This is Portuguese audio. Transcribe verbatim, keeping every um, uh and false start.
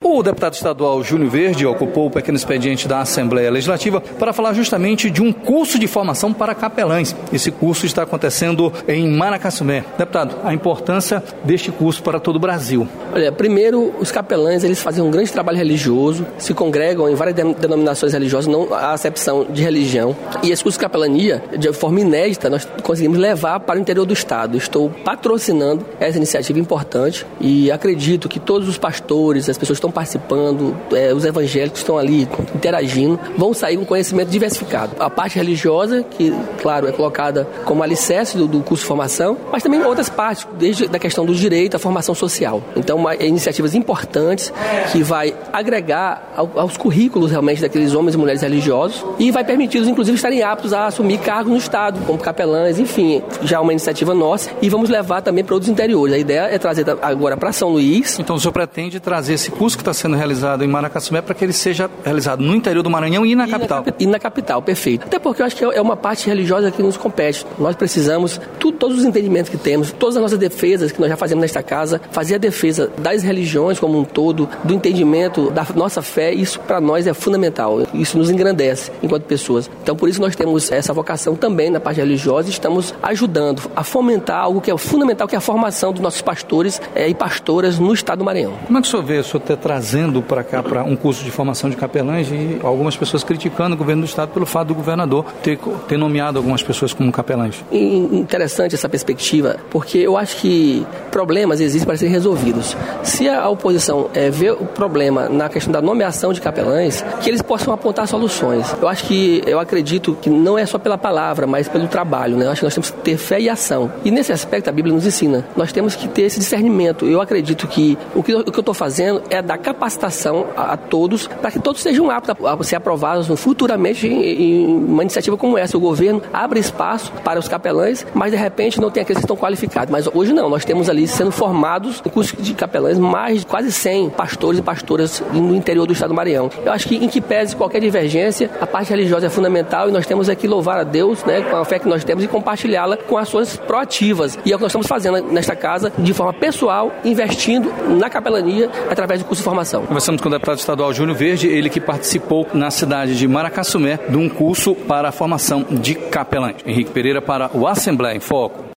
O deputado estadual Júnior Verde ocupou o pequeno expediente da Assembleia Legislativa para falar justamente de um curso de formação para capelães. Esse curso está acontecendo em Maracassumé. Deputado, a importância deste curso para todo o Brasil. Olha, primeiro, os capelães, eles fazem um grande trabalho religioso, se congregam em várias denominações religiosas, não há acepção de religião. E esse curso de capelania, de forma inédita, nós conseguimos levar para o interior do estado. Estou patrocinando essa iniciativa importante e acredito que todos os pastores, as pessoas que estão participando, é, os evangélicos que estão ali interagindo, vão sair com conhecimento diversificado. A parte religiosa, que, claro, é colocada como alicerce do, do curso de formação, mas também outras partes, desde a questão do direito à formação social. Então, uma, iniciativas importantes que vai agregar ao, aos currículos realmente daqueles homens e mulheres religiosos e vai permitir-los, inclusive, estarem aptos a assumir cargos no Estado, como capelães, enfim, já é uma iniciativa nossa e vamos levar também para outros interiores. A ideia é trazer agora para São Luís. Então, o senhor pretende trazer esse curso que está sendo realizado em Maracassumé para que ele seja realizado no interior do Maranhão e na e capital? Na, e na capital, perfeito. Até porque eu acho que é uma parte religiosa que nos compete. Nós precisamos, tu, todos os entendimentos que temos, todas as nossas defesas que nós já fazemos nesta casa, fazer a defesa das religiões como um todo, do entendimento da nossa fé, isso para nós é fundamental. Isso nos engrandece enquanto pessoas. Então, por isso nós temos essa vocação também na parte religiosa e estamos ajudando a fomentar algo que é fundamental, que é a formação dos nossos pastores é, e pastoras no estado do Maranhão. Como é que o senhor vê o senhor ter trazendo para cá para um curso de formação de capelães e algumas pessoas criticando o governo do estado pelo fato do governador ter, ter nomeado algumas pessoas como capelães? Interessante essa perspectiva, porque eu acho que problemas existem para serem resolvidos. Se a oposição é, vê o problema na questão da nomeação de capelães, que eles possam apontar soluções. Eu acho que, eu acredito que não é só pela palavra, mas pelo trabalho, né? Eu acho que nós temos que ter fé e ação. E nesse aspecto a Bíblia nos ensina. Nós temos que ter esse discernimento. Eu acredito que o que eu estou fazendo é dar capacitação a, a todos, para que todos sejam aptos a, a ser aprovados futuramente em, em uma iniciativa como essa. O governo abre espaço para os capelães, mas de repente não tem aqueles que estão qualificados. Mas hoje não, nós temos ali sendo formados no curso de capelães mais de quase cem pastores e pastoras no interior do estado do Maranhão. Eu acho que em que pese qualquer divergência, a parte religiosa é fundamental e nós temos aqui louvar a Deus, né, com a fé que nós temos e compartilhá-la com ações proativas. E é o que nós estamos fazendo nesta casa, de forma pessoal, investindo na capelania através do curso de formação. Conversamos com o deputado estadual Júnior Verde, ele que participou na cidade de Maracassumé de um curso para a formação de capelães. Henrique Pereira para o Assembleia em Foco.